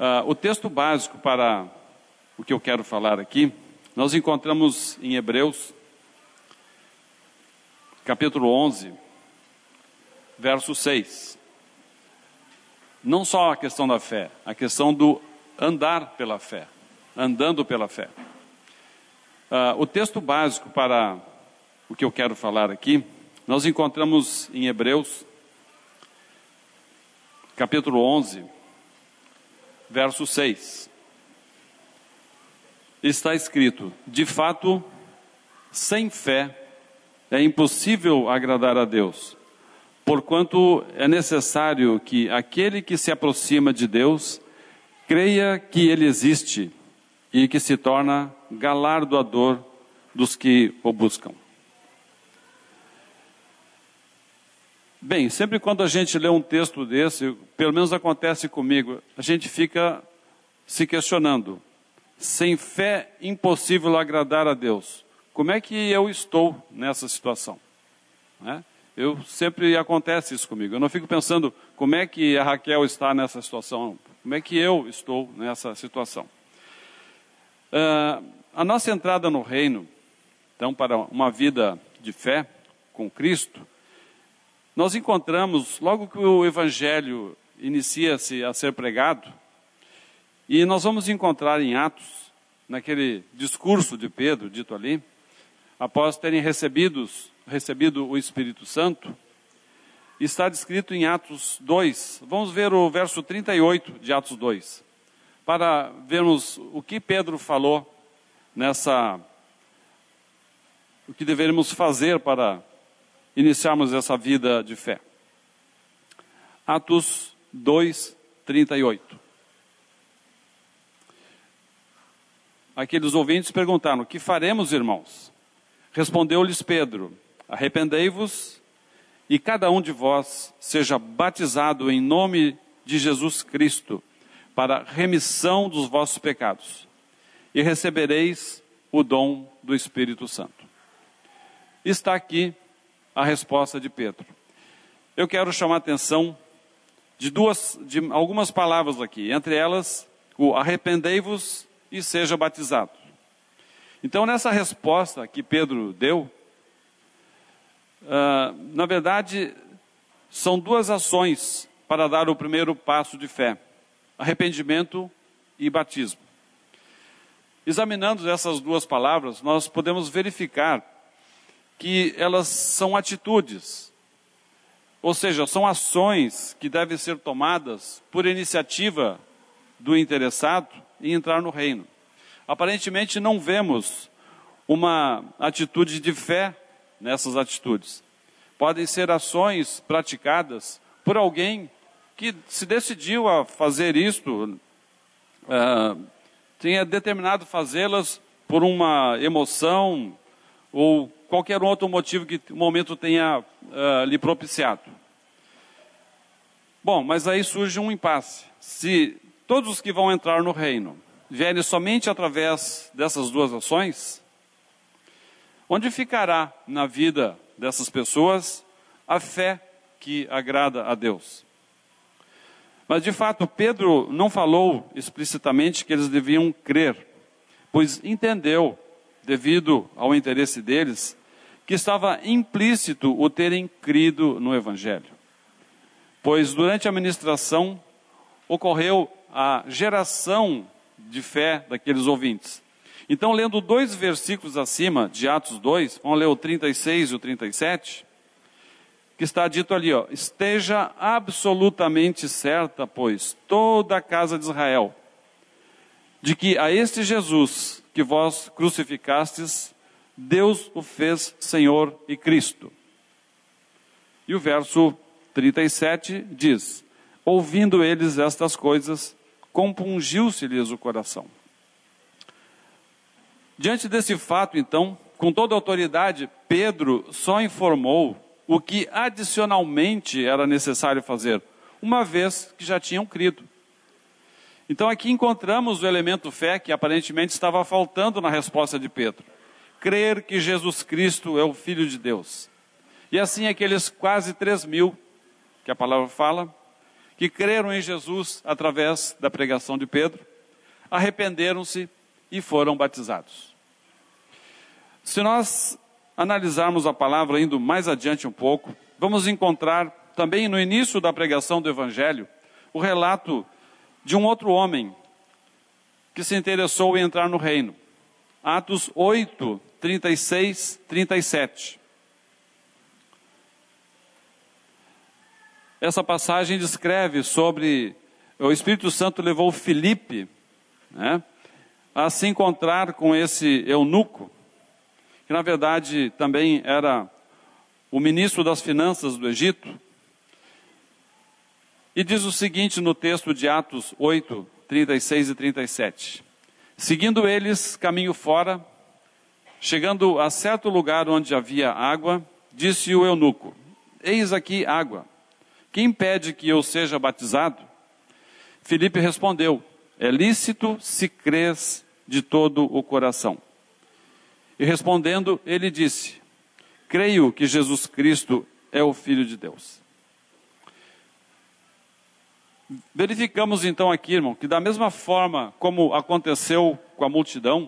O texto básico para o que eu quero falar aqui, nós encontramos em Hebreus, capítulo 11, verso 6. Não só a questão da fé, a questão do andar pela fé, andando pela fé. O texto básico para o que eu quero falar aqui, nós encontramos em Hebreus, capítulo 11, verso 6. Está escrito: de fato, sem fé é impossível agradar a Deus, porquanto é necessário que aquele que se aproxima de Deus creia que Ele existe e que se torna galardoador dos que o buscam. Bem, sempre quando a gente lê um texto desse, pelo menos acontece comigo, a gente fica se questionando: sem fé, impossível agradar a Deus. Como é que eu estou nessa situação? Sempre acontece isso comigo. Eu não fico pensando como é que a Raquel está nessa situação. Como é que eu estou nessa situação? A nossa entrada no reino, então, para uma vida de fé com Cristo, nós encontramos, logo que o Evangelho inicia-se a ser pregado, e nós vamos encontrar em Atos, naquele discurso de Pedro, dito ali, após terem recebido o Espírito Santo, está descrito em Atos 2. Vamos ver o verso 38 de Atos 2, para vermos o que Pedro falou o que deveríamos fazer para iniciarmos essa vida de fé. Atos 2, 38. Aqueles ouvintes perguntaram: que faremos, irmãos? Respondeu-lhes Pedro: arrependei-vos e cada um de vós seja batizado em nome de Jesus Cristo para remissão dos vossos pecados, e recebereis o dom do Espírito Santo. Está aqui a resposta de Pedro. Eu quero chamar a atenção de algumas palavras aqui, entre elas o arrependei-vos e seja batizado. Então, nessa resposta que Pedro deu, na verdade, são duas ações para dar o primeiro passo de fé: arrependimento e batismo. Examinando essas duas palavras, nós podemos verificar que elas são atitudes, ou seja, são ações que devem ser tomadas por iniciativa do interessado em entrar no reino. Aparentemente não vemos uma atitude de fé nessas atitudes. Podem ser ações praticadas por alguém que se decidiu a fazer isto, tenha determinado fazê-las por uma emoção ou qualquer outro motivo que o momento tenha lhe propiciado. Bom, mas aí surge um impasse. Se todos os que vão entrar no reino vierem somente através dessas duas ações, onde ficará na vida dessas pessoas a fé que agrada a Deus? Mas de fato Pedro não falou explicitamente que eles deviam crer, pois entendeu, devido ao interesse deles, que estava implícito o terem crido no Evangelho. Pois durante a ministração ocorreu a geração de fé daqueles ouvintes. Então, lendo 2 versículos acima de Atos 2, vamos ler o 36 e o 37, que está dito ali, esteja absolutamente certa, pois, toda a casa de Israel, de que a este Jesus que vós crucificastes, Deus o fez Senhor e Cristo. E o verso 37 diz: ouvindo eles estas coisas, compungiu-se-lhes o coração. Diante desse fato, então, com toda a autoridade, Pedro só informou o que adicionalmente era necessário fazer, uma vez que já tinham crido. Então aqui encontramos o elemento fé que aparentemente estava faltando na resposta de Pedro: crer que Jesus Cristo é o Filho de Deus. E assim aqueles quase 3.000, que a palavra fala, que creram em Jesus através da pregação de Pedro, arrependeram-se e foram batizados. Se nós analisarmos a palavra indo mais adiante um pouco, vamos encontrar também no início da pregação do Evangelho o relato de um outro homem que se interessou em entrar no reino. Atos 8, 36, 37. Essa passagem descreve sobre o Espírito Santo levou Filipe, né, a se encontrar com esse eunuco, que na verdade também era o ministro das finanças do Egito. E diz o seguinte no texto de Atos 8, 36 e 37. Seguindo eles caminho fora, chegando a certo lugar onde havia água, disse o eunuco: eis aqui água. Quem impede que eu seja batizado? Filipe respondeu: é lícito se crês de todo o coração. E respondendo, ele disse: creio que Jesus Cristo é o Filho de Deus. Verificamos então aqui, irmão, que da mesma forma como aconteceu com a multidão,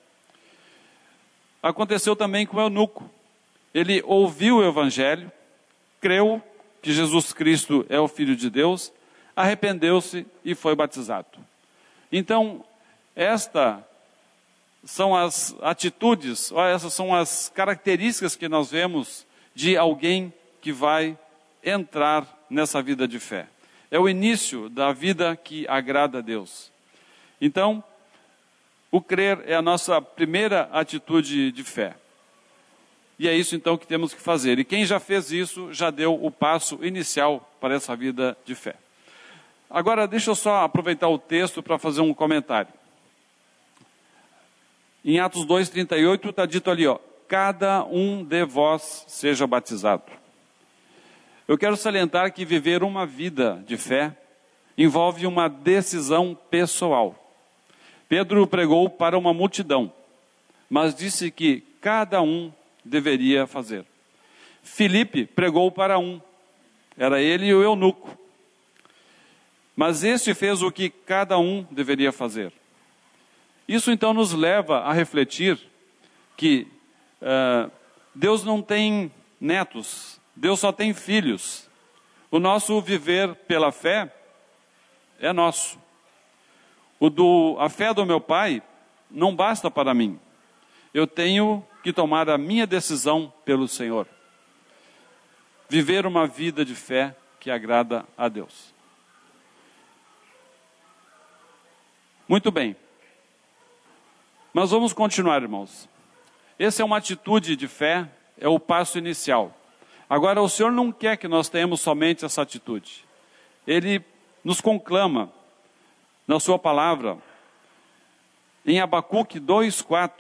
aconteceu também com o eunuco. Ele ouviu o Evangelho, creu que Jesus Cristo é o Filho de Deus, arrependeu-se e foi batizado. Então, estas são as atitudes, essas são as características que nós vemos de alguém que vai entrar nessa vida de fé. É o início da vida que agrada a Deus. Então, o crer é a nossa primeira atitude de fé. E é isso então que temos que fazer. E quem já fez isso, já deu o passo inicial para essa vida de fé. Agora, deixa eu só aproveitar o texto para fazer um comentário. Em Atos 2,38 está dito ali, cada um de vós seja batizado. Eu quero salientar que viver uma vida de fé envolve uma decisão pessoal. Pedro pregou para uma multidão, mas disse que cada um deveria fazer. Filipe pregou para um, era ele e o eunuco. Mas este fez o que cada um deveria fazer. Isso então nos leva a refletir que Deus não tem netos, Deus só tem filhos. O nosso viver pela fé é nosso. A fé do meu pai não basta para mim. Eu tenho que tomar a minha decisão pelo Senhor. Viver uma vida de fé que agrada a Deus. Muito bem. Mas vamos continuar, irmãos. Essa é uma atitude de fé, é o passo inicial. Agora, o Senhor não quer que nós tenhamos somente essa atitude. Ele nos conclama na sua palavra, em Abacuque 2,4,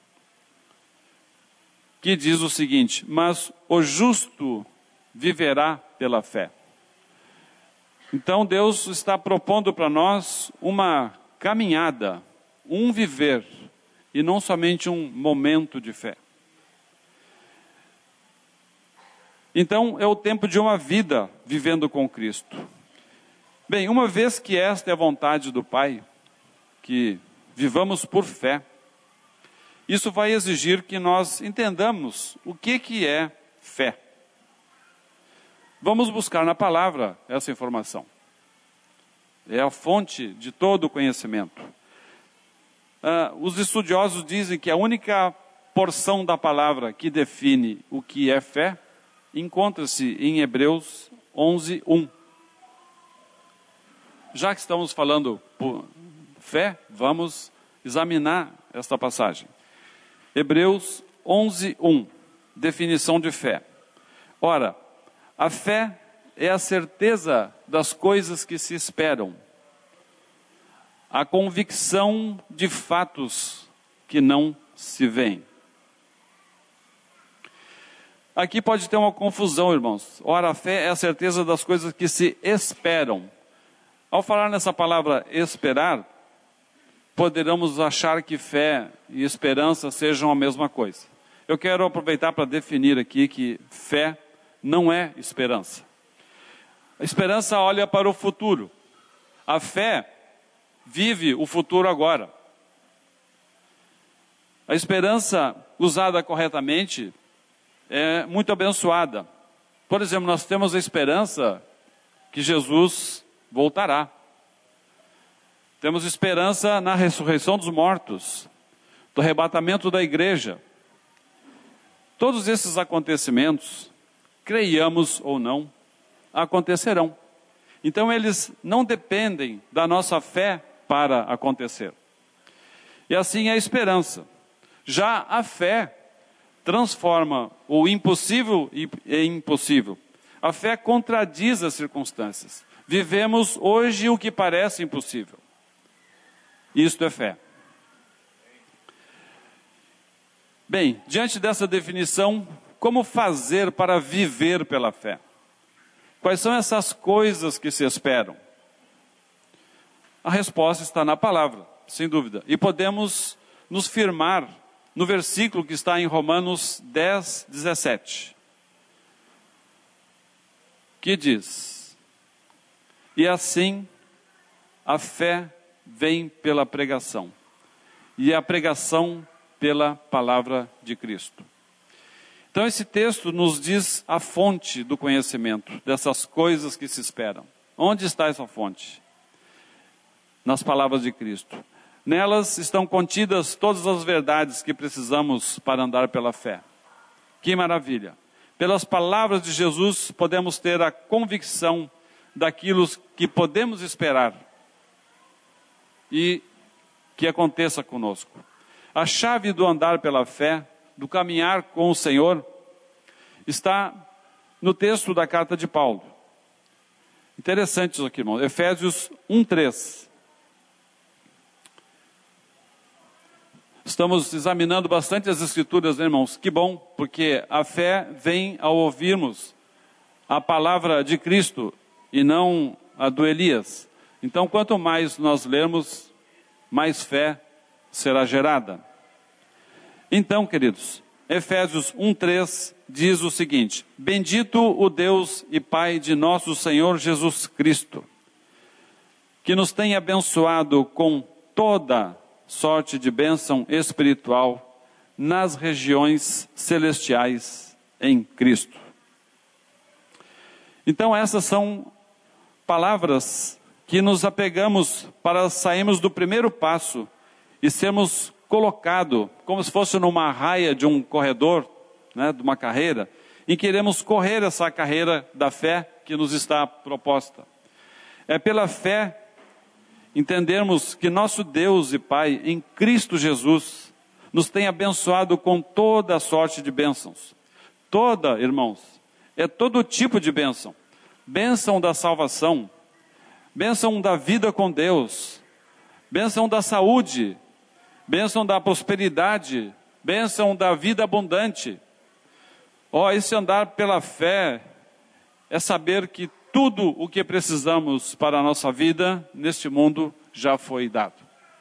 que diz o seguinte: mas o justo viverá pela fé. Então Deus está propondo para nós uma caminhada, um viver, e não somente um momento de fé. Então é o tempo de uma vida vivendo com Cristo. Bem, uma vez que esta é a vontade do Pai, que vivamos por fé, isso vai exigir que nós entendamos o que é fé. Vamos buscar na palavra essa informação. É a fonte de todo o conhecimento. Os estudiosos dizem que a única porção da palavra que define o que é fé encontra-se em Hebreus 11:1. Já que estamos falando por fé, vamos examinar esta passagem. Hebreus 11:1, definição de fé. Ora, a fé é a certeza das coisas que se esperam, a convicção de fatos que não se veem. Aqui pode ter uma confusão, irmãos. Ora, a fé é a certeza das coisas que se esperam. Ao falar nessa palavra esperar, poderemos achar que fé e esperança sejam a mesma coisa. Eu quero aproveitar para definir aqui que fé não é esperança. A esperança olha para o futuro. A fé vive o futuro agora. A esperança usada corretamente é muito abençoada. Por exemplo, nós temos a esperança que Jesus voltará. Temos esperança na ressurreição dos mortos, do arrebatamento da igreja. Todos esses acontecimentos, creiamos ou não, acontecerão. Então eles não dependem da nossa fé para acontecer. E assim é a esperança. Já a fé transforma o impossível em impossível. A fé contradiz as circunstâncias. Vivemos hoje o que parece impossível. Isto é fé. Bem, diante dessa definição, como fazer para viver pela fé? Quais são essas coisas que se esperam? A resposta está na palavra, sem dúvida. E podemos nos firmar no versículo que está em Romanos 10, 17. Que diz: e assim a fé vem pela pregação, e a pregação pela palavra de Cristo. Então esse texto nos diz a fonte do conhecimento, dessas coisas que se esperam. Onde está essa fonte? Nas palavras de Cristo. Nelas estão contidas todas as verdades que precisamos para andar pela fé. Que maravilha! Pelas palavras de Jesus podemos ter a convicção daquilo que podemos esperar e que aconteça conosco. A chave do andar pela fé, do caminhar com o Senhor, está no texto da carta de Paulo. Interessante isso aqui, irmão. Efésios 1:3. Estamos examinando bastante as Escrituras, né, irmãos? Que bom, porque a fé vem ao ouvirmos a palavra de Cristo e não a do Elias. Então, quanto mais nós lermos, mais fé será gerada. Então, queridos, Efésios 1:3 diz o seguinte: bendito o Deus e Pai de nosso Senhor Jesus Cristo, que nos tem abençoado com toda sorte de bênção espiritual nas regiões celestiais em Cristo. Então essas são palavras que nos apegamos para sairmos do primeiro passo e sermos colocados como se fosse numa raia de um corredor, né, de uma carreira, em que iremos correr essa carreira da fé que nos está proposta. É pela fé entendermos que nosso Deus e Pai, em Cristo Jesus, nos tem abençoado com toda a sorte de bênçãos. Toda, irmãos, é todo tipo de bênção. Bênção da salvação, bênção da vida com Deus, bênção da saúde, bênção da prosperidade, bênção da vida abundante. Esse andar pela fé é saber que tudo o que precisamos para a nossa vida neste mundo já foi dado.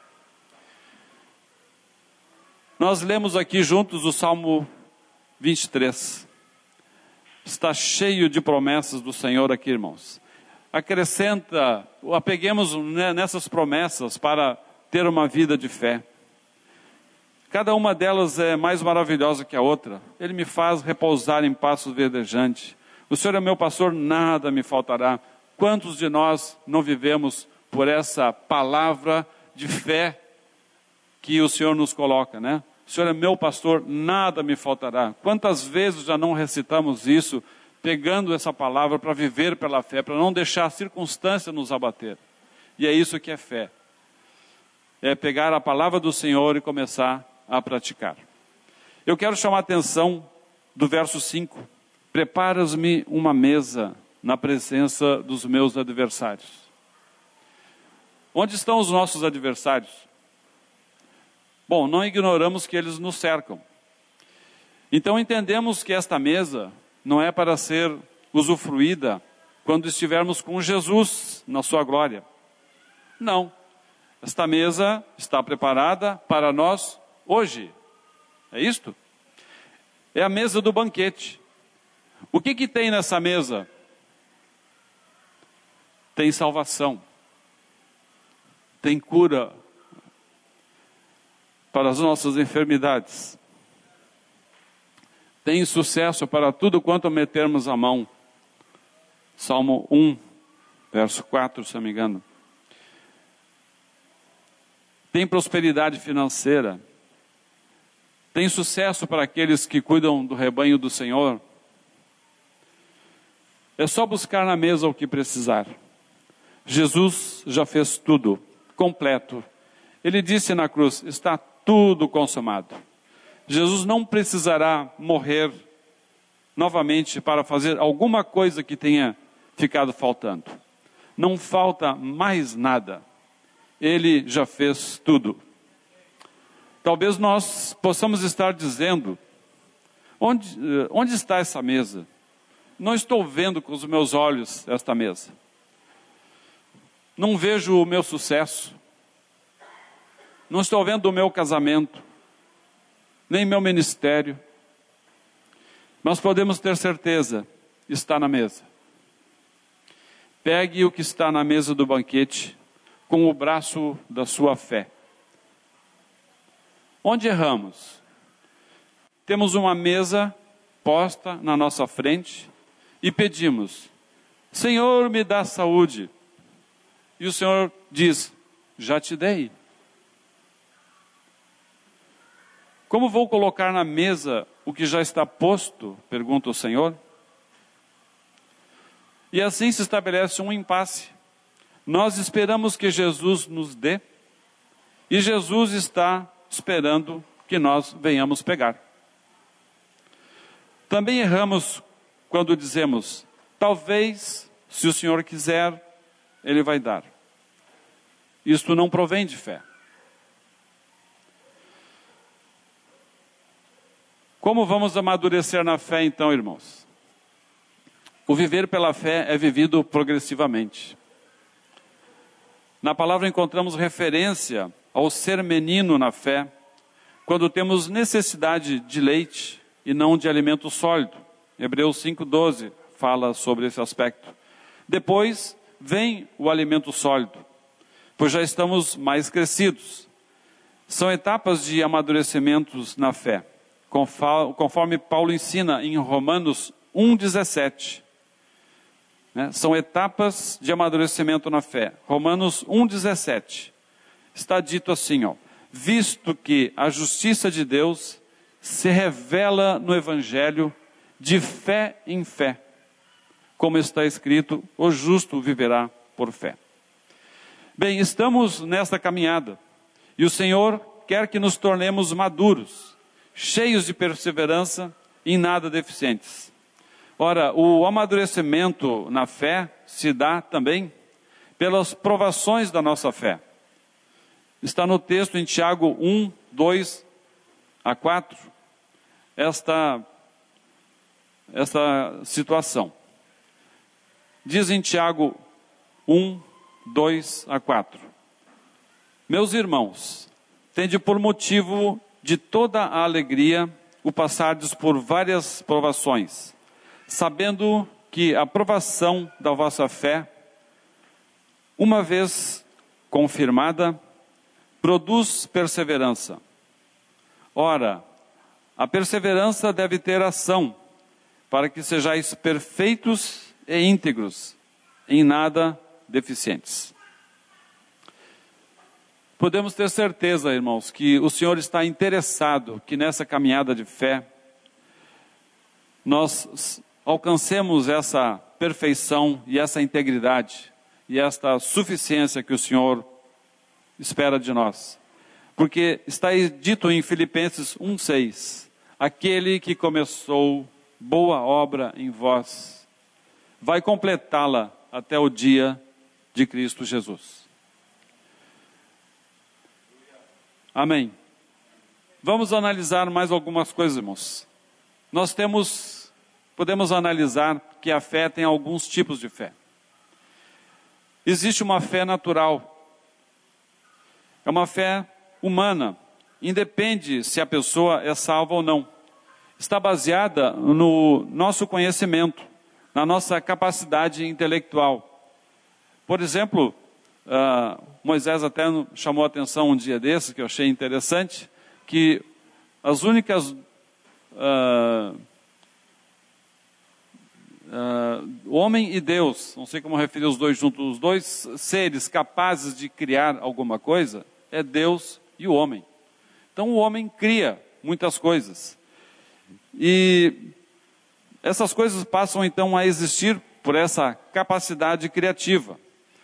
Nós lemos aqui juntos o Salmo 23. Está cheio de promessas do Senhor aqui, irmãos. Acrescenta, apeguemos nessas promessas para ter uma vida de fé. Cada uma delas é mais maravilhosa que a outra. Ele me faz repousar em pastos verdejantes. O Senhor é meu pastor, nada me faltará. Quantos de nós não vivemos por essa palavra de fé que o Senhor nos coloca, né? O Senhor é meu pastor, nada me faltará. Quantas vezes já não recitamos isso, pegando essa palavra para viver pela fé, para não deixar a circunstância nos abater. E é isso que é fé. É pegar a palavra do Senhor e começar a praticar. Eu quero chamar a atenção do verso 5. Preparas-me uma mesa na presença dos meus adversários. Onde estão os nossos adversários? Bom, não ignoramos que eles nos cercam. Então entendemos que esta mesa não é para ser usufruída quando estivermos com Jesus na sua glória. Não. Esta mesa está preparada para nós hoje. É isto? É a mesa do banquete. O que tem nessa mesa? tem salvação, tem cura para as nossas enfermidades, tem sucesso para tudo quanto metermos a mão. Salmo 1, verso 4, se não me engano. Tem prosperidade financeira, tem sucesso para aqueles que cuidam do rebanho do Senhor. É só buscar na mesa o que precisar. Jesus já fez tudo, completo. Ele disse na cruz, está tudo consumado. Jesus não precisará morrer novamente para fazer alguma coisa que tenha ficado faltando. Não falta mais nada. Ele já fez tudo. Talvez nós possamos estar dizendo, onde está essa mesa? Não estou vendo com os meus olhos esta mesa. Não vejo o meu sucesso. Não estou vendo o meu casamento, nem meu ministério. Mas podemos ter certeza, está na mesa. Pegue o que está na mesa do banquete com o braço da sua fé. Onde erramos? Temos uma mesa posta na nossa frente e pedimos, Senhor, me dá saúde. E o Senhor diz, já te dei. Como vou colocar na mesa o que já está posto? Pergunta o Senhor. E assim se estabelece um impasse. Nós esperamos que Jesus nos dê, e Jesus está esperando que nós venhamos pegar. Também erramos quando dizemos, talvez, se o Senhor quiser, Ele vai dar. Isto não provém de fé. Como vamos amadurecer na fé então, irmãos? O viver pela fé é vivido progressivamente. Na palavra encontramos referência ao ser menino na fé, quando temos necessidade de leite e não de alimento sólido. Hebreus 5,12 fala sobre esse aspecto. Depois vem o alimento sólido, pois já estamos mais crescidos. São etapas de amadurecimentos na fé, conforme Paulo ensina em Romanos 1,17. São etapas de amadurecimento na fé. Romanos 1,17. Está dito assim, visto que a justiça de Deus se revela no Evangelho de fé em fé. Como está escrito, o justo viverá por fé. Bem, estamos nesta caminhada. E o Senhor quer que nos tornemos maduros, cheios de perseverança e em nada deficientes. Ora, o amadurecimento na fé se dá também pelas provações da nossa fé. Está no texto em Tiago 1, 2 a 4, esta situação. Diz em Tiago 1, 2 a 4. Meus irmãos, tende por motivo de toda a alegria o passardes por várias provações, sabendo que a provação da vossa fé, uma vez confirmada, produz perseverança. Ora, a perseverança deve ter ação, para que sejais perfeitos e íntegros, em nada deficientes. Podemos ter certeza, irmãos, que o Senhor está interessado que nessa caminhada de fé, nós alcancemos essa perfeição e essa integridade e esta suficiência que o Senhor espera de nós. Porque está dito em Filipenses 1,6, aquele que começou boa obra em vós, vai completá-la até o dia de Cristo Jesus. Amém. Vamos analisar mais algumas coisas, irmãos. Podemos analisar que a fé tem alguns tipos de fé. Existe uma fé natural. É uma fé humana. Independe se a pessoa é salva ou não. Está baseada no nosso conhecimento, na nossa capacidade intelectual. Por exemplo, Moisés até chamou a atenção um dia desses, que eu achei interessante, que as únicas... o homem e Deus, não sei como referir os dois juntos, os dois seres capazes de criar alguma coisa, é Deus e o homem. Então o homem cria muitas coisas. E essas coisas passam então a existir por essa capacidade criativa.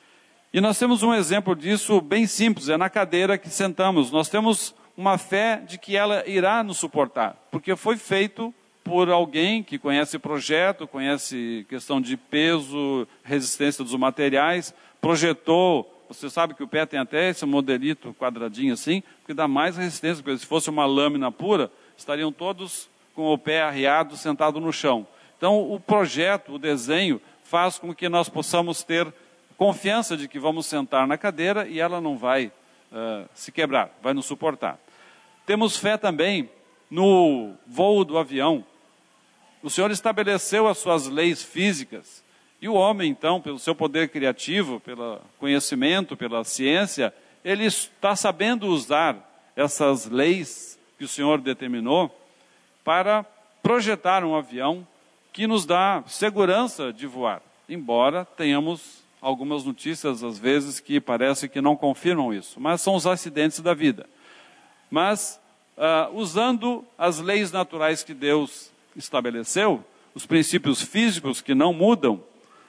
E nós temos um exemplo disso bem simples, é na cadeira que sentamos. Nós temos uma fé de que ela irá nos suportar, porque foi feito por alguém que conhece projeto, conhece questão de peso, resistência dos materiais, projetou. Você sabe que o pé tem até esse modelito quadradinho assim, porque dá mais resistência, porque se fosse uma lâmina pura, estariam todos com o pé arriado, sentado no chão. Então o projeto, o desenho, faz com que nós possamos ter confiança de que vamos sentar na cadeira e ela não vai se quebrar, vai nos suportar. Temos fé também no voo do avião. O Senhor estabeleceu as suas leis físicas e o homem, então, pelo seu poder criativo, pelo conhecimento, pela ciência, ele está sabendo usar essas leis que o Senhor determinou para projetar um avião que nos dá segurança de voar, embora tenhamos algumas notícias, às vezes, que parece que não confirmam isso, mas são os acidentes da vida. Mas, usando as leis naturais que Deus estabeleceu, os princípios físicos que não mudam,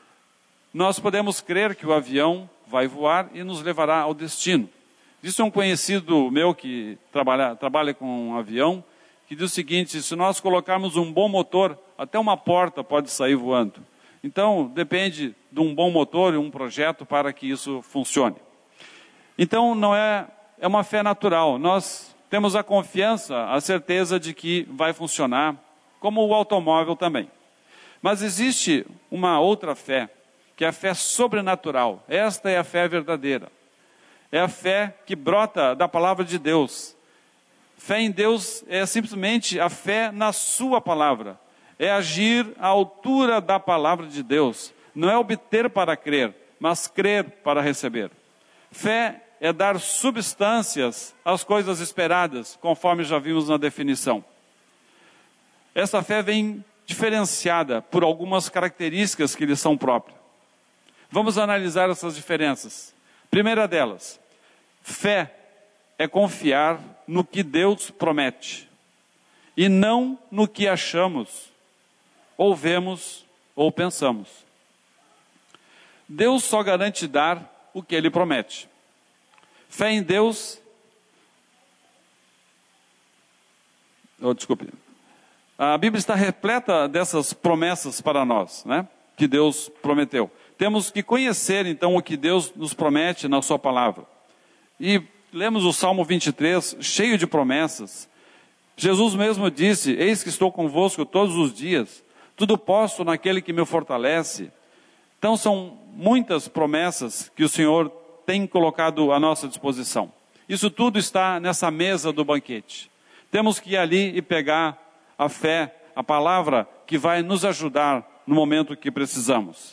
nós podemos crer que o avião vai voar e nos levará ao destino. Isso é um conhecido meu que trabalha com um avião, que diz o seguinte: se nós colocarmos um bom motor, até uma porta pode sair voando. Então, depende de um bom motor e um projeto para que isso funcione. Então, não é uma fé natural. Nós temos a confiança, a certeza de que vai funcionar, como o automóvel também. Mas existe uma outra fé, que é a fé sobrenatural. Esta é a fé verdadeira. É a fé que brota da palavra de Deus. Fé em Deus é simplesmente a fé na sua palavra. É agir à altura da palavra de Deus. Não é obter para crer, mas crer para receber. Fé é dar substâncias às coisas esperadas, conforme já vimos na definição. Essa fé vem diferenciada por algumas características que lhe são próprias. Vamos analisar essas diferenças. Primeira delas, fé é confiar no que Deus promete, e não no que achamos, ou vemos, ou pensamos. Deus só garante dar o que Ele promete. Fé em Deus... A Bíblia está repleta dessas promessas para nós, né? Que Deus prometeu. Temos que conhecer, então, o que Deus nos promete na sua palavra. E lemos o Salmo 23, cheio de promessas. Jesus mesmo disse: eis que estou convosco todos os dias, tudo posso naquele que me fortalece. Então são muitas promessas que o Senhor tem colocado à nossa disposição. Isso tudo está nessa mesa do banquete. Temos que ir ali e pegar a fé, a palavra que vai nos ajudar no momento que precisamos.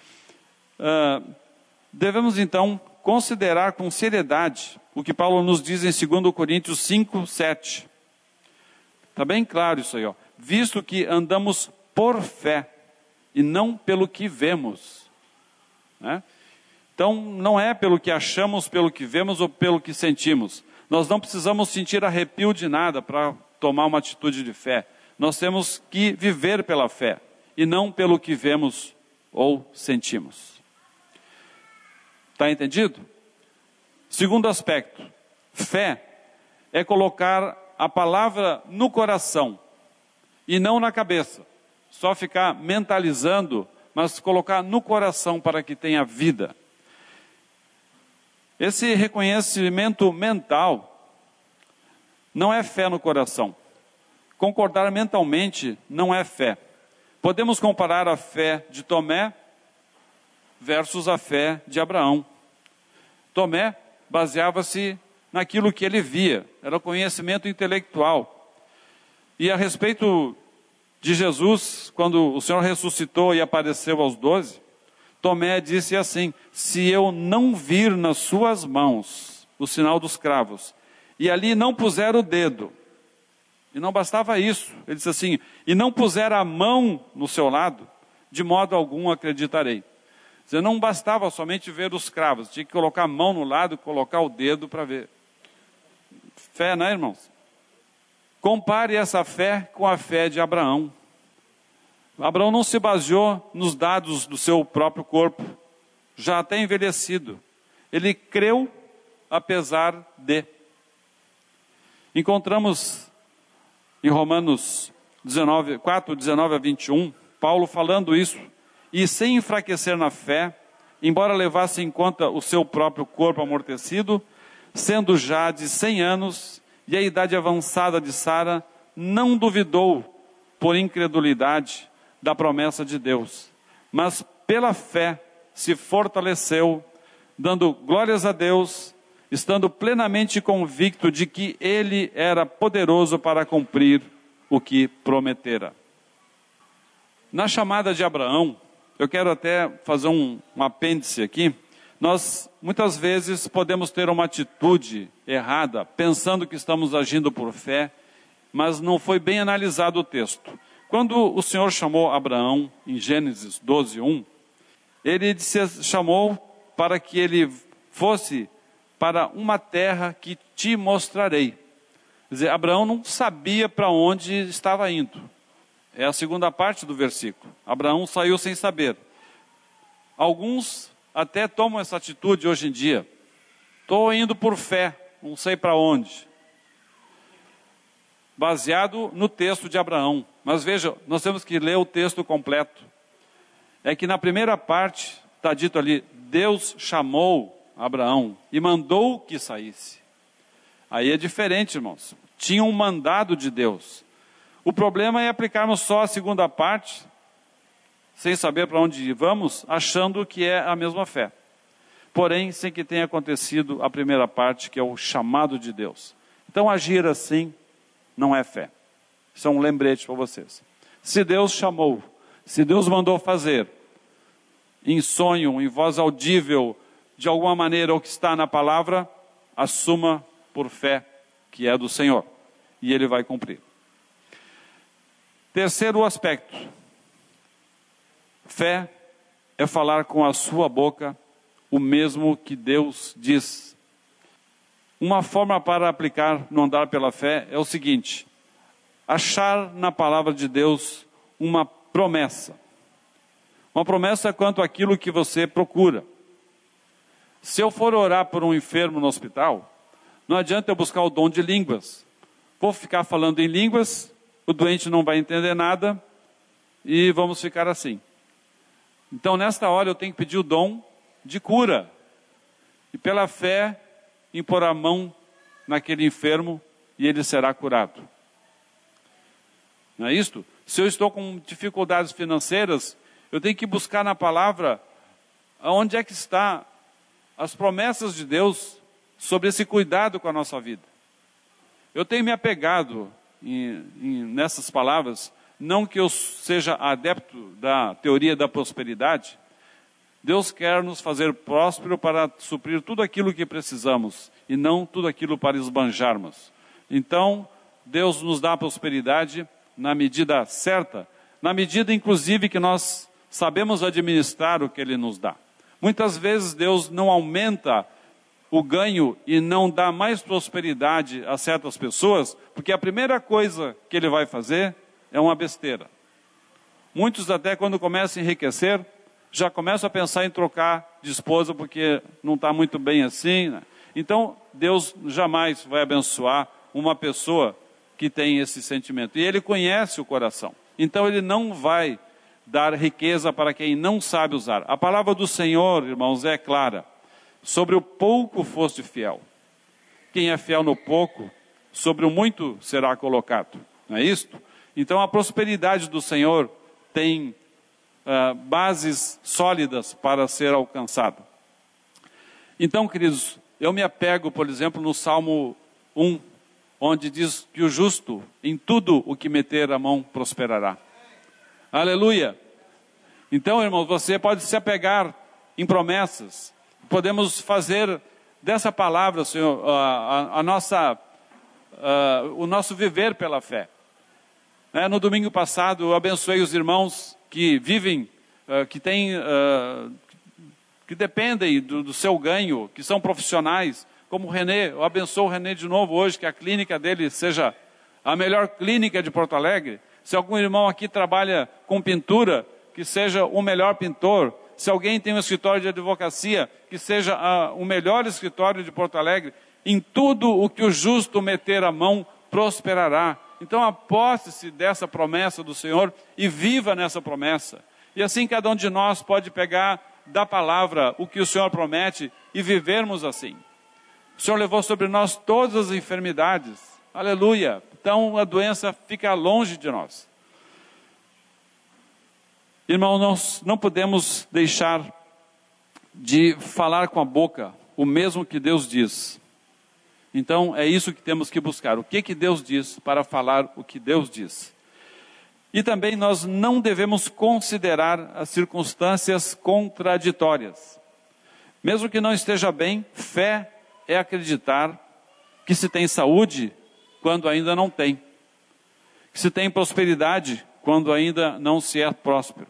Devemos então considerar com seriedade o que Paulo nos diz em 2 Coríntios 5, 7. Está bem claro isso aí, ó. Visto que andamos por fé e não pelo que vemos, né? Então não é pelo que achamos, pelo que vemos ou pelo que sentimos. Nós não precisamos sentir arrepio de nada para tomar uma atitude de fé. Nós temos que viver pela fé e não pelo que vemos ou sentimos. Está entendido? Segundo aspecto, fé é colocar a palavra no coração e não na cabeça. Só ficar mentalizando, mas colocar no coração para que tenha vida. Esse reconhecimento mental não é fé no coração. Concordar mentalmente não é fé. Podemos comparar a fé de Tomé versus a fé de Abraão. Tomé baseava-se naquilo que ele via, era conhecimento intelectual. E a respeito de Jesus, quando o Senhor ressuscitou e apareceu aos 12, Tomé disse assim: se eu não vir nas suas mãos o sinal dos cravos, e ali não puser o dedo, e não bastava isso, ele disse assim: e não puser a mão no seu lado, de modo algum acreditarei. Quer dizer, não bastava somente ver os cravos, tinha que colocar a mão no lado, colocar o dedo para ver. Fé, né, irmãos? Compare essa fé com a fé de Abraão. Abraão não se baseou nos dados do seu próprio corpo, já até envelhecido. Ele creu apesar de. Encontramos em Romanos 4, 19 a 21, Paulo falando isso, e sem enfraquecer na fé, embora levasse em conta o seu próprio corpo amortecido, sendo já de 100 anos, e a idade avançada de Sara, não duvidou, por incredulidade, da promessa de Deus, mas pela fé se fortaleceu, dando glórias a Deus, estando plenamente convicto de que Ele era poderoso para cumprir o que prometera. Na chamada de Abraão, eu quero até fazer um apêndice aqui. Nós, muitas vezes, podemos ter uma atitude errada, pensando que estamos agindo por fé, mas não foi bem analisado o texto. Quando o Senhor chamou Abraão, em Gênesis 12, 1, ele chamou para que ele fosse para uma terra que te mostrarei. Quer dizer, Abraão não sabia para onde estava indo. É a segunda parte do versículo. Abraão saiu sem saber. Alguns até tomam essa atitude hoje em dia. Estou indo por fé, não sei para onde. Baseado no texto de Abraão. Mas veja, nós temos que ler o texto completo. É que na primeira parte está dito ali: Deus chamou Abraão e mandou que saísse. Aí é diferente, irmãos. Tinha um mandado de Deus. O problema é aplicarmos só a segunda parte, sem saber para onde vamos, achando que é a mesma fé. Porém, sem que tenha acontecido a primeira parte, que é o chamado de Deus. Então, agir assim não é fé. Isso é um lembrete para vocês. Se Deus chamou, se Deus mandou fazer, em sonho, em voz audível, de alguma maneira o que está na palavra, assuma por fé que é do Senhor. E Ele vai cumprir. Terceiro aspecto. Fé é falar com a sua boca o mesmo que Deus diz. Uma forma para aplicar no andar pela fé é o seguinte: achar na palavra de Deus uma promessa. Uma promessa quanto àquilo que você procura. Se eu for orar por um enfermo no hospital, não adianta eu buscar o dom de línguas. Vou ficar falando em línguas, o doente não vai entender nada e vamos ficar assim. Então, nesta hora, eu tenho que pedir o dom de cura. E pela fé, impor a mão naquele enfermo e ele será curado. Não é isto? Se eu estou com dificuldades financeiras, eu tenho que buscar na palavra onde é que está as promessas de Deus sobre esse cuidado com a nossa vida. Eu tenho me apegado nessas palavras, não que eu seja adepto da teoria da prosperidade. Deus quer nos fazer próspero para suprir tudo aquilo que precisamos e não tudo aquilo para esbanjarmos. Então, Deus nos dá a prosperidade na medida certa, na medida inclusive que nós sabemos administrar o que Ele nos dá. Muitas vezes Deus não aumenta o ganho e não dá mais prosperidade a certas pessoas, porque a primeira coisa que Ele vai fazer é uma besteira. Muitos até quando começam a enriquecer, já começam a pensar em trocar de esposa porque não está muito bem assim, né? Então, Deus jamais vai abençoar uma pessoa que tem esse sentimento. E Ele conhece o coração. Então, Ele não vai dar riqueza para quem não sabe usar. A palavra do Senhor, irmãos, é clara. Sobre o pouco foste fiel. Quem é fiel no pouco, sobre o muito será colocado. Não é isto? Então, a prosperidade do Senhor tem bases sólidas para ser alcançada. Então, queridos, eu me apego, por exemplo, no Salmo 1, onde diz que o justo, em tudo o que meter a mão, prosperará. Aleluia! Então, irmãos, você pode se apegar em promessas. Podemos fazer dessa palavra, Senhor, o nosso viver pela fé. No domingo passado, eu abençoei os irmãos que vivem, que dependem do seu ganho, que são profissionais, como o Renê. Eu abençoo o Renê de novo hoje, que a clínica dele seja a melhor clínica de Porto Alegre. Se algum irmão aqui trabalha com pintura, que seja o melhor pintor. Se alguém tem um escritório de advocacia, que seja o melhor escritório de Porto Alegre. Em tudo o que o justo meter a mão, prosperará. Então aposte-se dessa promessa do Senhor e viva nessa promessa. E assim cada um de nós pode pegar da palavra o que o Senhor promete e vivermos assim. O Senhor levou sobre nós todas as enfermidades. Aleluia. Então a doença fica longe de nós. Irmão, nós não podemos deixar de falar com a boca o mesmo que Deus diz. Então é isso que temos que buscar. O que Deus diz para falar o que Deus diz. E também nós não devemos considerar as circunstâncias contraditórias. Mesmo que não esteja bem, fé é acreditar que se tem saúde quando ainda não tem. Que se tem prosperidade quando ainda não se é próspero.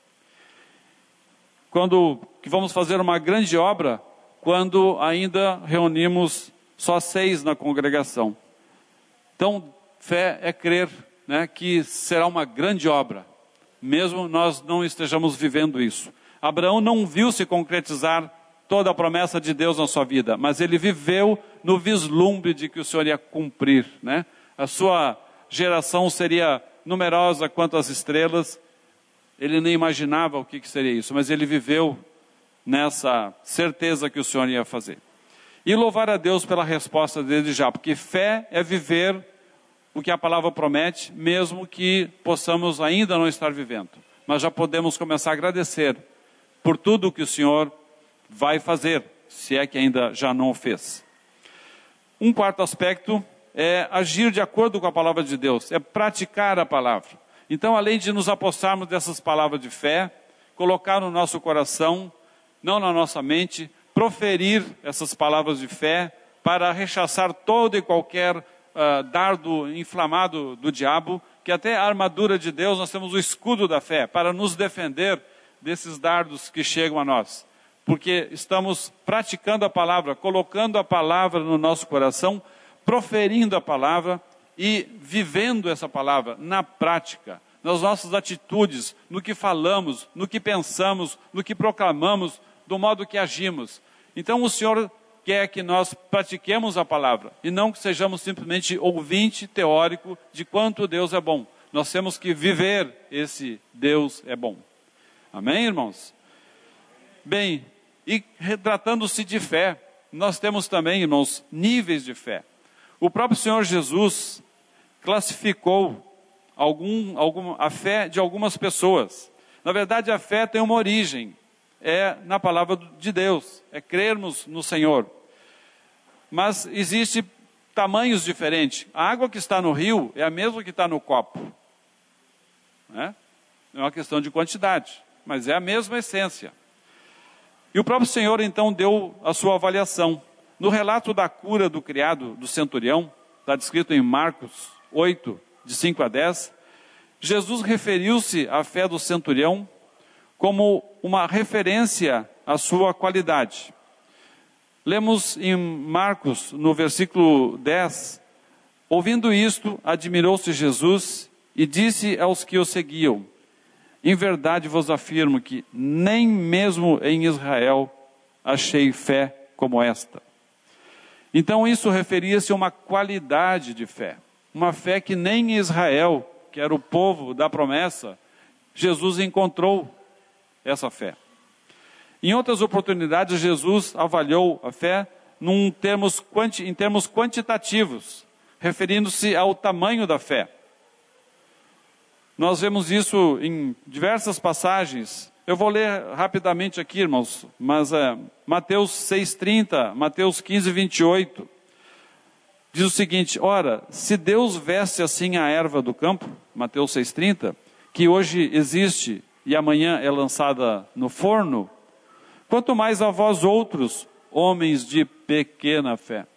Que vamos fazer uma grande obra quando ainda reunimos só 6 na congregação. Então, fé é crer, que será uma grande obra, mesmo nós não estejamos vivendo isso. Abraão não viu se concretizar toda a promessa de Deus na sua vida, mas ele viveu no vislumbre de que o Senhor ia cumprir. A sua geração seria numerosa quanto as estrelas. Ele nem imaginava o que seria isso, mas ele viveu nessa certeza que o Senhor ia fazer. E louvar a Deus pela resposta dele já, porque fé é viver o que a palavra promete, mesmo que possamos ainda não estar vivendo. Mas já podemos começar a agradecer por tudo que o Senhor vai fazer, se é que ainda já não o fez. Um quarto aspecto é agir de acordo com a palavra de Deus, é praticar a palavra. Então, além de nos apossarmos dessas palavras de fé, colocar no nosso coração, não na nossa mente, proferir essas palavras de fé para rechaçar todo e qualquer dardo inflamado do diabo, que até a armadura de Deus, nós temos o escudo da fé para nos defender desses dardos que chegam a nós. Porque estamos praticando a palavra, colocando a palavra no nosso coração, proferindo a palavra e vivendo essa palavra na prática, nas nossas atitudes, no que falamos, no que pensamos, no que proclamamos, do modo que agimos. Então o Senhor quer que nós pratiquemos a palavra e não que sejamos simplesmente ouvinte teórico de quanto Deus é bom. Nós temos que viver esse Deus é bom. Amém, irmãos? Bem, e retratando-se de fé, nós temos também, irmãos, níveis de fé. O próprio Senhor Jesus classificou a fé de algumas pessoas. Na verdade, a fé tem uma origem, é na palavra de Deus, é crermos no Senhor. Mas existe tamanhos diferentes. A água que está no rio é a mesma que está no copo. É uma questão de quantidade, mas é a mesma essência. E o próprio Senhor então deu a sua avaliação. No relato da cura do criado do centurião, está descrito em Marcos 8, de 5 a 10, Jesus referiu-se à fé do centurião como uma referência à sua qualidade. Lemos em Marcos, no versículo 10, ouvindo isto, admirou-se Jesus e disse aos que o seguiam, em verdade vos afirmo que nem mesmo em Israel achei fé como esta. Então isso referia-se a uma qualidade de fé. Uma fé que nem em Israel, que era o povo da promessa, Jesus encontrou essa fé. Em outras oportunidades, Jesus avaliou a fé em termos quantitativos, referindo-se ao tamanho da fé. Nós vemos isso em diversas passagens. Eu vou ler rapidamente aqui, irmãos, mas Mateus 6,30, Mateus 15:28, diz o seguinte, ora, se Deus veste assim a erva do campo, Mateus 6,30, que hoje existe e amanhã é lançada no forno, quanto mais a vós outros, homens de pequena fé.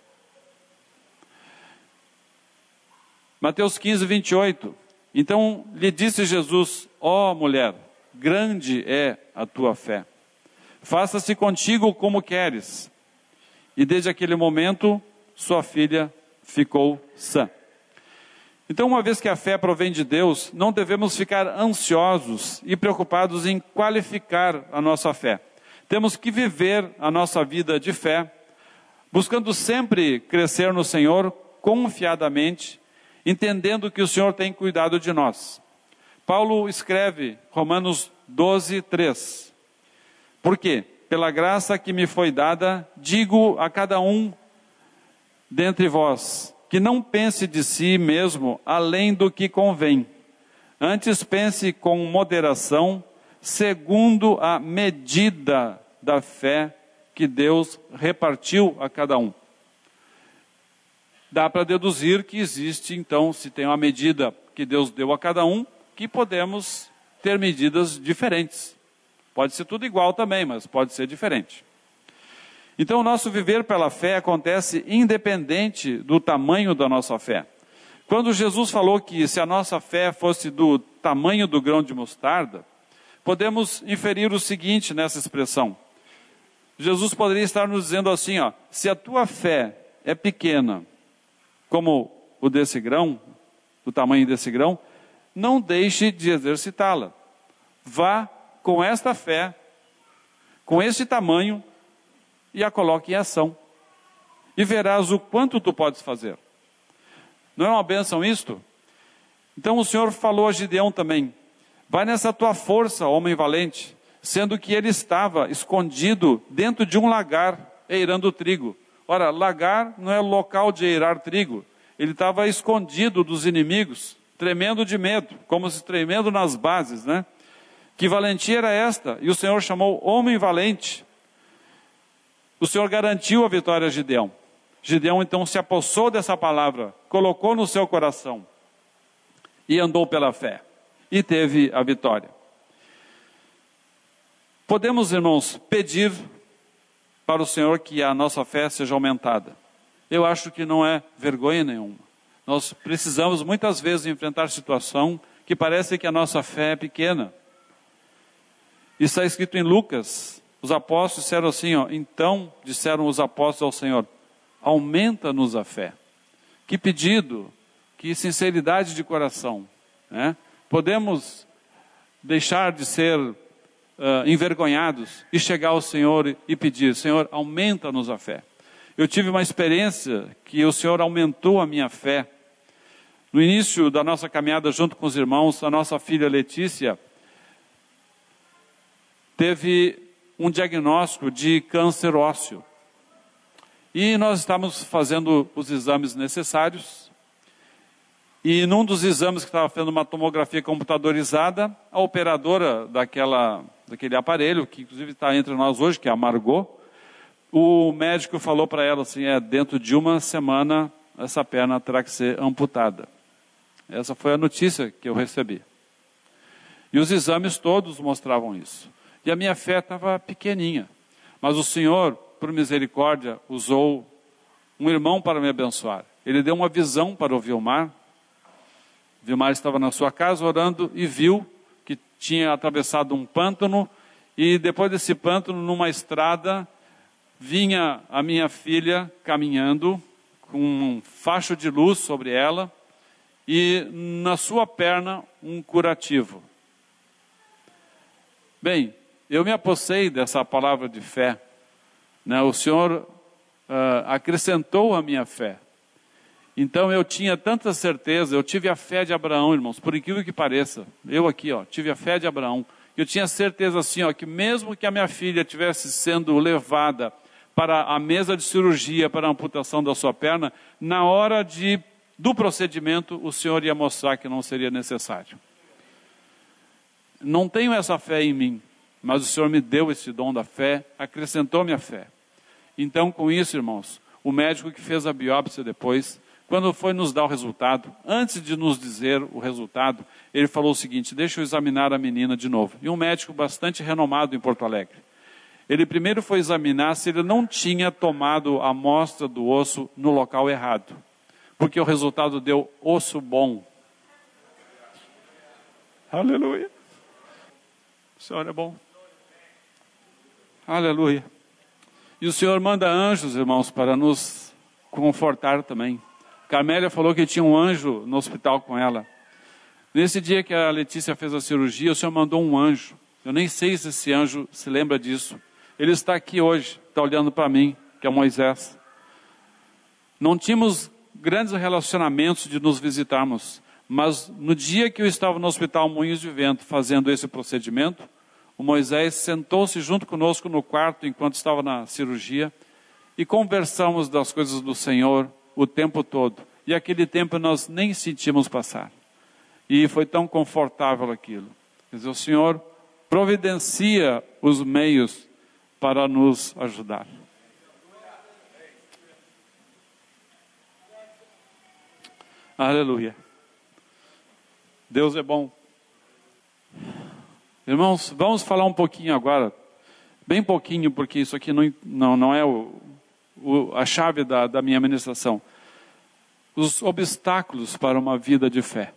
Mateus 15, 28. Então lhe disse Jesus: ó mulher, grande é a tua fé. Faça-se contigo como queres. E desde aquele momento, sua filha ficou sã. Então, uma vez que a fé provém de Deus, não devemos ficar ansiosos e preocupados em qualificar a nossa fé. Temos que viver a nossa vida de fé, buscando sempre crescer no Senhor confiadamente, entendendo que o Senhor tem cuidado de nós. Paulo escreve, Romanos 12, 3. Por quê? Pela graça que me foi dada, digo a cada um dentre vós, que não pense de si mesmo além do que convém. Antes pense com moderação, segundo a medida da fé que Deus repartiu a cada um. Dá para deduzir que existe, então, se tem uma medida que Deus deu a cada um, que podemos ter medidas diferentes. Pode ser tudo igual também, mas pode ser diferente. Então, o nosso viver pela fé acontece independente do tamanho da nossa fé. Quando Jesus falou que se a nossa fé fosse do tamanho do grão de mostarda, podemos inferir o seguinte nessa expressão. Jesus poderia estar nos dizendo assim, se a tua fé é pequena, como o desse grão, do tamanho desse grão, não deixe de exercitá-la. Vá com esta fé, com este tamanho, e a coloque em ação. E verás o quanto tu podes fazer. Não é uma bênção isto? Então o Senhor falou a Gideão também: vai nessa tua força, homem valente, sendo que ele estava escondido dentro de um lagar, eirando trigo. Ora, lagar não é local de eirar trigo. Ele estava escondido dos inimigos, tremendo de medo, como se tremendo nas bases, né? Que valentia era esta? E o Senhor chamou homem valente. O Senhor garantiu a vitória a Gideão. Gideão então se apossou dessa palavra, colocou no seu coração e andou pela fé. E teve a vitória. Podemos, irmãos, pedir para o Senhor que a nossa fé seja aumentada. Eu acho que não é vergonha nenhuma. Nós precisamos muitas vezes enfrentar situação que parece que a nossa fé é pequena. Isso está escrito em Lucas. Os apóstolos disseram assim, então disseram os apóstolos ao Senhor: aumenta-nos a fé. Que pedido, que sinceridade de coração, né? Podemos deixar de ser envergonhados e chegar ao Senhor e pedir: Senhor, aumenta-nos a fé. Eu tive uma experiência que o Senhor aumentou a minha fé. No início da nossa caminhada junto com os irmãos, a nossa filha Letícia teve um diagnóstico de câncer ósseo. E nós estávamos fazendo os exames necessários. E num dos exames que estava fazendo uma tomografia computadorizada, a operadora daquele aparelho, que inclusive está entre nós hoje, que é a Margot, o médico falou para ela assim, dentro de uma semana essa perna terá que ser amputada. Essa foi a notícia que eu recebi. E os exames todos mostravam isso. E a minha fé estava pequeninha. Mas o Senhor, por misericórdia, usou um irmão para me abençoar. Ele deu uma visão para o Vilmar. Vilmar estava na sua casa orando e viu que tinha atravessado um pântano. E depois desse pântano, numa estrada, vinha a minha filha caminhando com um facho de luz sobre ela. E na sua perna, um curativo. Bem, eu me apossei dessa palavra de fé, né? O Senhor acrescentou a minha fé. Então eu tinha tanta certeza, eu tive a fé de Abraão, irmãos, por incrível que pareça. Eu aqui, tive a fé de Abraão. Eu tinha certeza assim, que mesmo que a minha filha estivesse sendo levada para a mesa de cirurgia, para a amputação da sua perna, na hora do procedimento, o Senhor ia mostrar que não seria necessário. Não tenho essa fé em mim, mas o Senhor me deu esse dom da fé, acrescentou minha fé. Então, com isso, irmãos, o médico que fez a biópsia depois quando foi nos dar o resultado, antes de nos dizer o resultado, ele falou o seguinte: deixa eu examinar a menina de novo. E um médico bastante renomado em Porto Alegre. Ele primeiro foi examinar se ele não tinha tomado a amostra do osso no local errado, porque o resultado deu osso bom. Aleluia. O Senhor é bom. Aleluia. E o Senhor manda anjos, irmãos, para nos confortar também. Carmélia falou que tinha um anjo no hospital com ela. Nesse dia que a Letícia fez a cirurgia, o Senhor mandou um anjo. Eu nem sei se esse anjo se lembra disso. Ele está aqui hoje, está olhando para mim, que é Moisés. Não tínhamos grandes relacionamentos de nos visitarmos, mas no dia que eu estava no Hospital Moinhos de Vento fazendo esse procedimento, o Moisés sentou-se junto conosco no quarto enquanto estava na cirurgia e conversamos das coisas do Senhor o tempo todo. E aquele tempo nós nem sentimos passar. E foi tão confortável aquilo. Quer dizer, o Senhor providencia os meios para nos ajudar. Aleluia. Deus é bom. Irmãos, vamos falar um pouquinho agora, bem pouquinho, porque isso aqui não é a chave da minha ministração. Os obstáculos para uma vida de fé.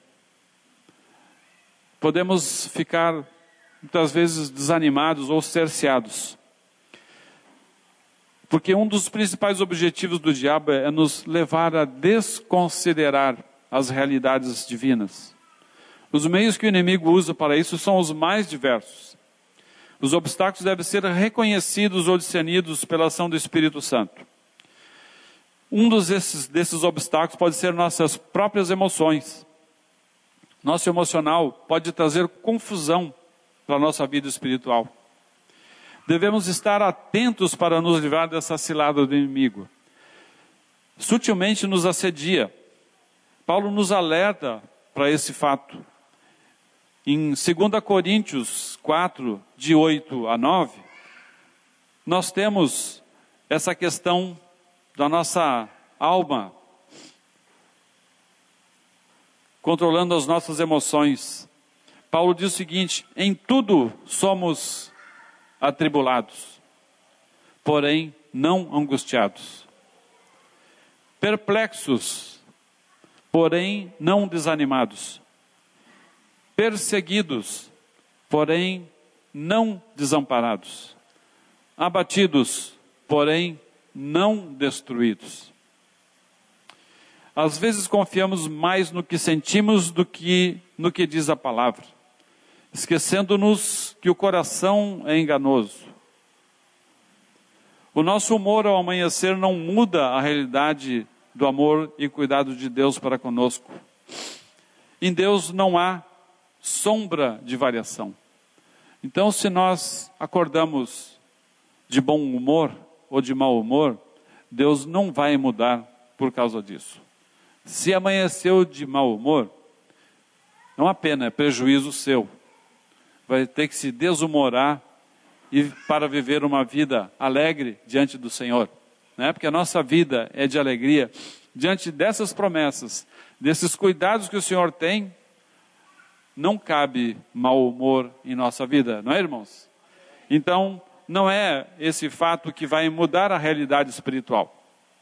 Podemos ficar, muitas vezes, desanimados ou cerceados. Porque um dos principais objetivos do diabo é nos levar a desconsiderar as realidades divinas. Os meios que o inimigo usa para isso são os mais diversos. Os obstáculos devem ser reconhecidos ou discernidos pela ação do Espírito Santo. Um desses obstáculos pode ser nossas próprias emoções. Nosso emocional pode trazer confusão para a nossa vida espiritual. Devemos estar atentos para nos livrar dessa cilada do inimigo. Sutilmente nos assedia. Paulo nos alerta para esse fato. Em 2 Coríntios 4, de 8 a 9, nós temos essa questão da nossa alma controlando as nossas emoções. Paulo diz o seguinte: em tudo somos atribulados, porém não angustiados, perplexos, porém não desanimados, perseguidos, porém não desamparados, abatidos, porém não destruídos. Às vezes confiamos mais no que sentimos do que no que diz a palavra, esquecendo-nos que o coração é enganoso. O nosso humor ao amanhecer não muda a realidade do amor e cuidado de Deus para conosco. Em Deus não há sombra de variação. Então, se nós acordamos de bom humor ou de mau humor, Deus não vai mudar por causa disso. Se amanheceu de mau humor, não é uma pena, é prejuízo seu. Vai ter que se deshumorar e para viver uma vida alegre diante do Senhor, né? Porque a nossa vida é de alegria diante dessas promessas, desses cuidados que o Senhor tem. Não cabe mau humor em nossa vida, não é, irmãos? Então, não é esse fato que vai mudar a realidade espiritual.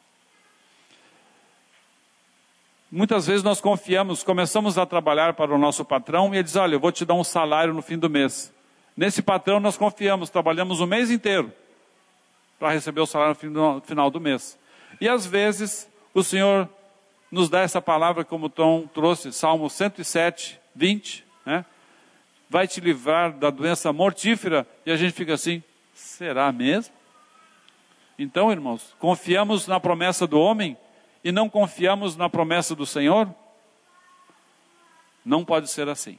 Muitas vezes nós começamos a trabalhar para o nosso patrão e ele diz: olha, eu vou te dar um salário no fim do mês. Nesse patrão nós confiamos, trabalhamos o mês inteiro para receber o salário no final do mês. E às vezes o Senhor nos dá essa palavra, como o Tom trouxe, Salmo 107, 20, né? Vai te livrar da doença mortífera, e a gente fica assim: será mesmo? Então, irmãos, confiamos na promessa do homem e não confiamos na promessa do Senhor? Não pode ser assim.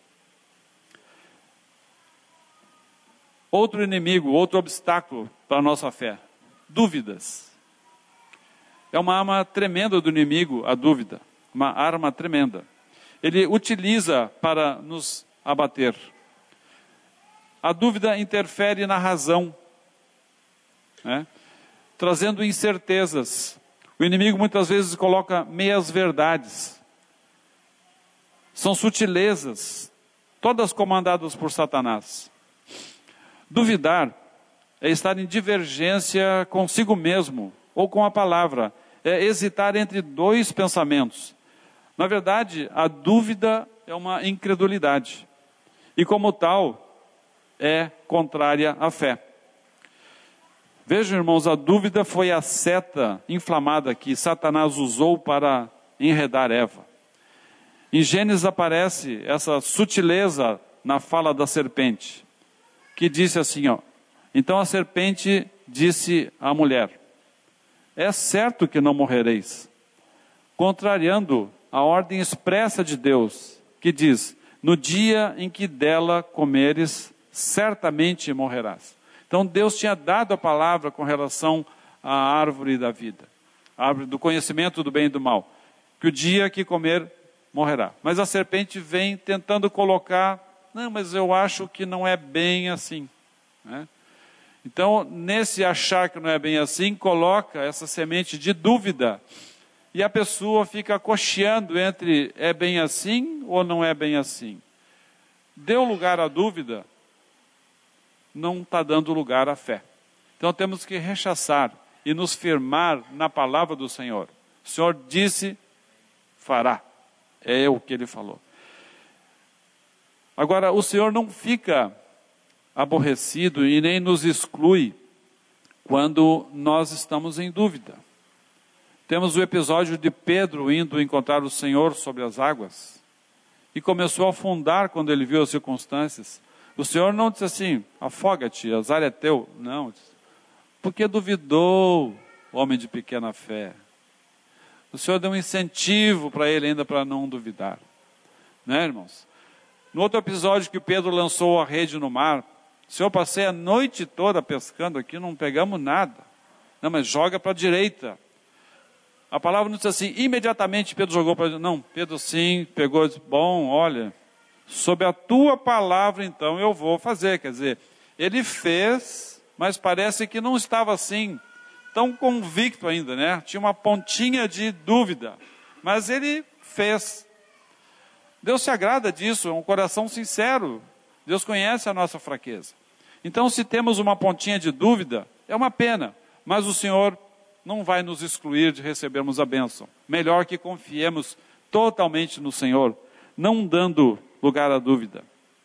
Outro inimigo, outro obstáculo para a nossa fé: dúvidas. É uma arma tremenda do inimigo, a dúvida. Uma arma tremenda. Ele utiliza para nos abater. A dúvida interfere na razão, né? Trazendo incertezas. O inimigo muitas vezes coloca meias verdades. São sutilezas, todas comandadas por Satanás. Duvidar é estar em divergência consigo mesmo ou com a palavra. É hesitar entre dois pensamentos. Na verdade, a dúvida é uma incredulidade. E como tal, é contrária à fé. Vejam, irmãos, a dúvida foi a seta inflamada que Satanás usou para enredar Eva. Em Gênesis aparece essa sutileza na fala da serpente, que disse assim, então a serpente disse à mulher, é certo que não morrereis, contrariando a ordem expressa de Deus, que diz, no dia em que dela comeres, certamente morrerás. Então Deus tinha dado a palavra com relação à árvore da vida, a árvore do conhecimento do bem e do mal, que o dia que comer, morrerá. Mas a serpente vem tentando colocar, não, mas eu acho que não é bem assim, né? Então, nesse achar que não é bem assim, coloca essa semente de dúvida, e a pessoa fica cocheando entre é bem assim ou não é bem assim. Deu lugar à dúvida, não está dando lugar à fé. Então temos que rechaçar e nos firmar na palavra do Senhor. O Senhor disse, fará. É o que Ele falou. Agora, o Senhor não fica aborrecido e nem nos exclui quando nós estamos em dúvida. Temos o episódio de Pedro indo encontrar o Senhor sobre as águas e começou a afundar quando ele viu as circunstâncias. O Senhor não disse assim, afoga-te, azar é teu. Não, porque duvidou, homem de pequena fé. O Senhor deu um incentivo para ele ainda para não duvidar. Né, irmãos? No outro episódio que Pedro lançou a rede no mar, Senhor, passei a noite toda pescando aqui, não pegamos nada. Não, mas joga para a direita. A palavra não diz assim, imediatamente Pedro jogou para a direita. Não, Pedro sim, pegou e disse, bom, olha, sob a tua palavra então eu vou fazer. Quer dizer, ele fez, mas parece que não estava assim, tão convicto ainda, né? Tinha uma pontinha de dúvida, mas ele fez. Deus se agrada disso, é um coração sincero. Deus conhece a nossa fraqueza. Então, se temos uma pontinha de dúvida, é uma pena, mas o Senhor não vai nos excluir de recebermos a bênção. Melhor que confiemos totalmente no Senhor, não dando lugar à dúvida.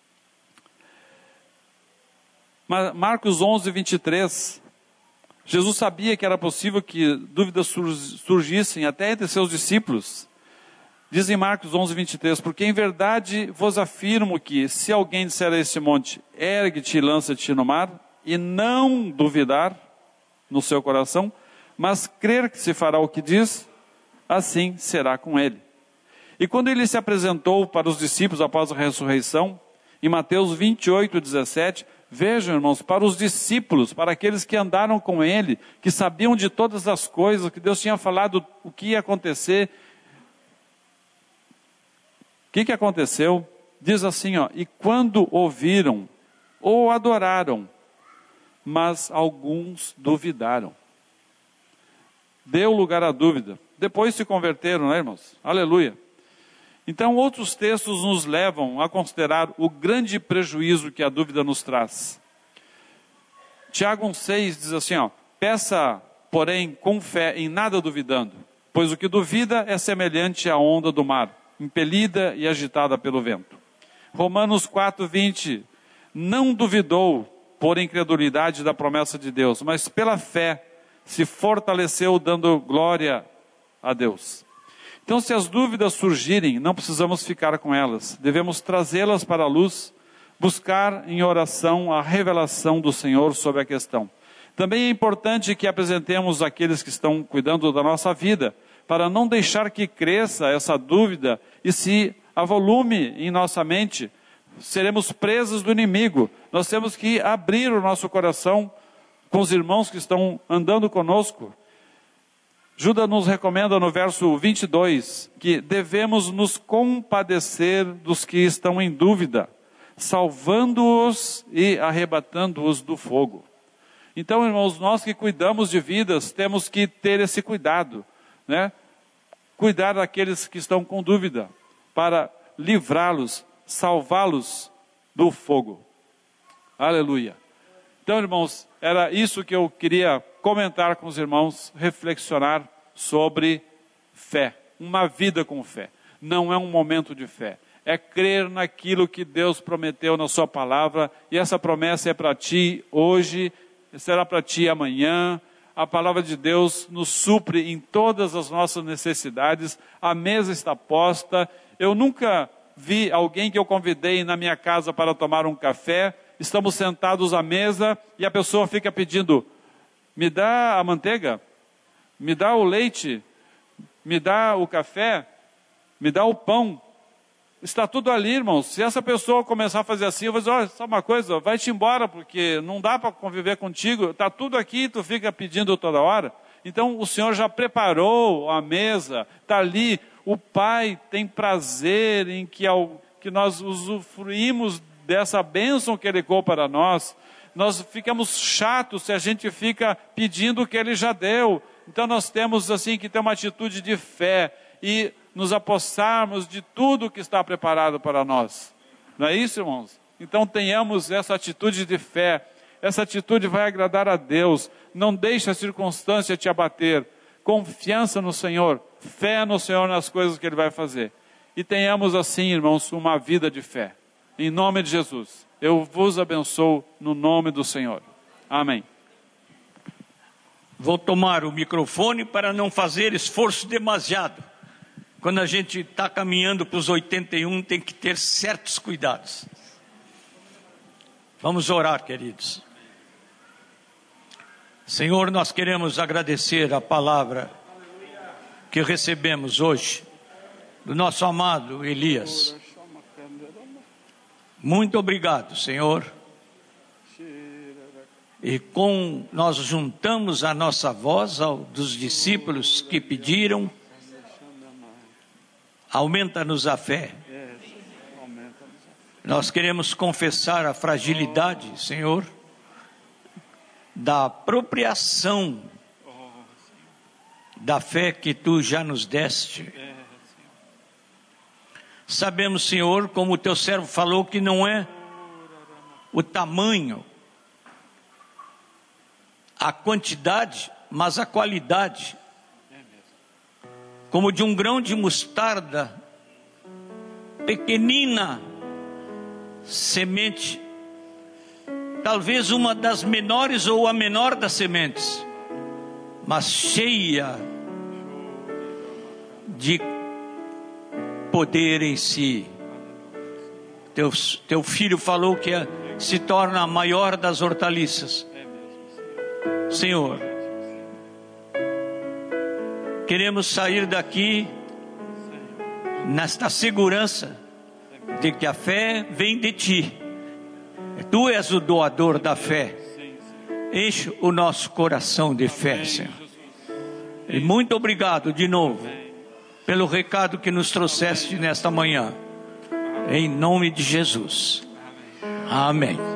Marcos 11, 23, Jesus sabia que era possível que dúvidas surgissem até entre seus discípulos. Diz em Marcos 11, 23, porque em verdade vos afirmo que se alguém disser a este monte, ergue-te e lança-te no mar, e não duvidar no seu coração, mas crer que se fará o que diz, assim será com ele. E quando ele se apresentou para os discípulos após a ressurreição, em Mateus 28, 17, vejam, irmãos, para os discípulos, para aqueles que andaram com ele, que sabiam de todas as coisas, que Deus tinha falado o que ia acontecer. O que aconteceu? Diz assim, e quando ouviram, ou adoraram, mas alguns duvidaram. Deu lugar à dúvida. Depois se converteram, né, irmãos? Aleluia. Então, outros textos nos levam a considerar o grande prejuízo que a dúvida nos traz. Tiago 1,6 diz assim, peça, porém, com fé, em nada duvidando, pois o que duvida é semelhante à onda do mar, impelida e agitada pelo vento. Romanos 4,20, não duvidou por incredulidade da promessa de Deus, mas pela fé se fortaleceu dando glória a Deus. Então, se as dúvidas surgirem, não precisamos ficar com elas, devemos trazê-las para a luz, buscar em oração a revelação do Senhor sobre a questão. Também é importante que apresentemos aqueles que estão cuidando da nossa vida, para não deixar que cresça essa dúvida e se avolume em nossa mente, seremos presos do inimigo. Nós temos que abrir o nosso coração com os irmãos que estão andando conosco. Judas nos recomenda no verso 22, que devemos nos compadecer dos que estão em dúvida, salvando-os e arrebatando-os do fogo. Então, irmãos, nós que cuidamos de vidas, temos que ter esse cuidado. né? Cuidar daqueles que estão com dúvida, para livrá-los, salvá-los do fogo. Aleluia. Então, irmãos, era isso que eu queria comentar com os irmãos, reflexionar sobre fé. Uma vida com fé. Não é um momento de fé. É crer naquilo que Deus prometeu na sua palavra. E essa promessa é para ti hoje, será para ti amanhã. A palavra de Deus nos supre em todas as nossas necessidades. A mesa está posta. Eu nunca vi alguém que eu convidei na minha casa para tomar um café. Estamos sentados à mesa e a pessoa fica pedindo: me dá a manteiga, me dá o leite, me dá o café, me dá o pão. Está tudo ali, irmãos. Se essa pessoa começar a fazer assim, eu vou dizer: olha, sabe uma coisa, vai-te embora, porque não dá para conviver contigo. Está tudo aqui e tu fica pedindo toda hora. Então o Senhor já preparou a mesa, está ali. O Pai tem prazer em que nós usufruímos dessa bênção que Ele deu para nós. Nós ficamos chatos se a gente fica pedindo o que Ele já deu. Então nós temos assim que ter uma atitude de fé e nos apossarmos de tudo que está preparado para nós. Não é isso, irmãos? Então tenhamos essa atitude de fé. Essa atitude vai agradar a Deus. Não deixe a circunstância te abater. Confiança no Senhor, fé no Senhor nas coisas que Ele vai fazer. E tenhamos assim, irmãos, uma vida de fé. Em nome de Jesus, eu vos abençoo no nome do Senhor. Amém. Vou tomar o microfone para não fazer esforço demasiado. Quando a gente está caminhando para os 81, tem que ter certos cuidados. Vamos orar, queridos. Senhor, nós queremos agradecer a palavra que recebemos hoje do nosso amado Elias. Muito obrigado, Senhor. E nós juntamos a nossa voz dos discípulos que pediram: aumenta-nos a fé. Nós queremos confessar a fragilidade, Senhor, da apropriação da fé que Tu já nos deste. Sabemos, Senhor, como o Teu servo falou, que não é o tamanho, a quantidade, mas a qualidade. Como de um grão de mostarda, pequenina semente, talvez uma das menores ou a menor das sementes, mas cheia de poder em si. Teu filho falou que se torna a maior das hortaliças. Senhor, queremos sair daqui nesta segurança de que a fé vem de Ti. Tu és o doador da fé. Enche o nosso coração de fé, Senhor. E muito obrigado de novo pelo recado que nos trouxeste nesta manhã. Em nome de Jesus. Amém.